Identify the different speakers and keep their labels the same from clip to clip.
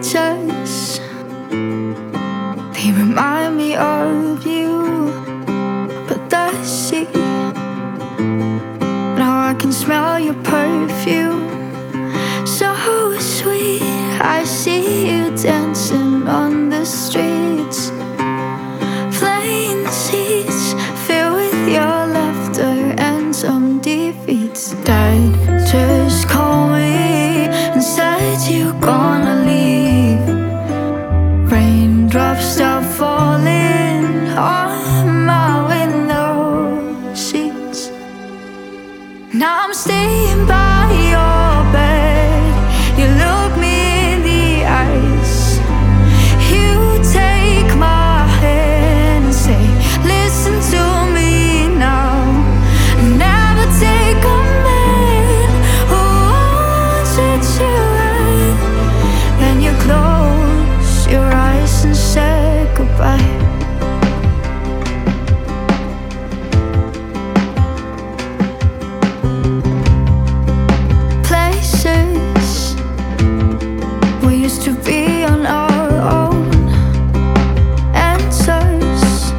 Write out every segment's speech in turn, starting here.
Speaker 1: pictures, they remind me of you. But the sea, now I can smell your perfume. So sweet, I see you dancing on the streets. Plain seats filled with your laughter and some defeats. Dad just called me and said you're gonna leave. Raindrops start falling on my window seats. Now I'm staying by your bed. You look me in the eyes. You take my hand and say, listen to me now. Never take a man who won't treat you right. Then you close your eyes and say goodbye. Places we used to be on our own. Answers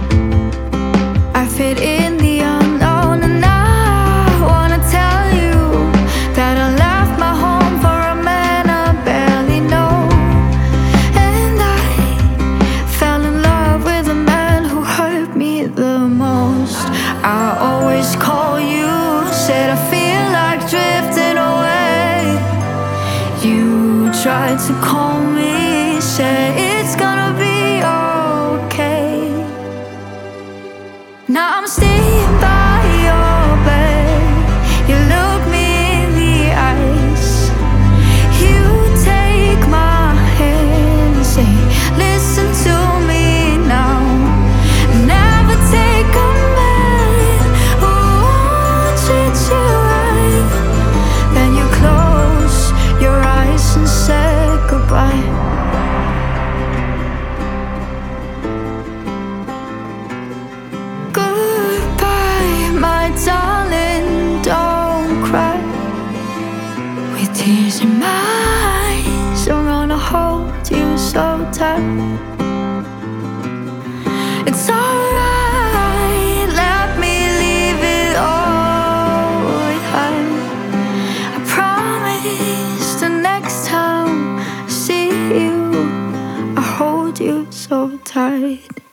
Speaker 1: I fit in the unknown. And I wanna tell you that I left my home for a man I barely know. And I fell in love with a man who hurt me the most. I always call you, said I feel like drifting away. You tried to call me, said it's gonna be okay. Now I'm staying by your bed. You look me in the eyes. You take my hand and say, listen to me now. Never take a man who won't treat you right. Then you close your eyes and say goodbye. Goodbye, my darling, don't cry. With tears in my eyes, I'm gonna hold you so tight. It's alright, let me leave it all behind. I promise the next time I see you, I hold you so tight.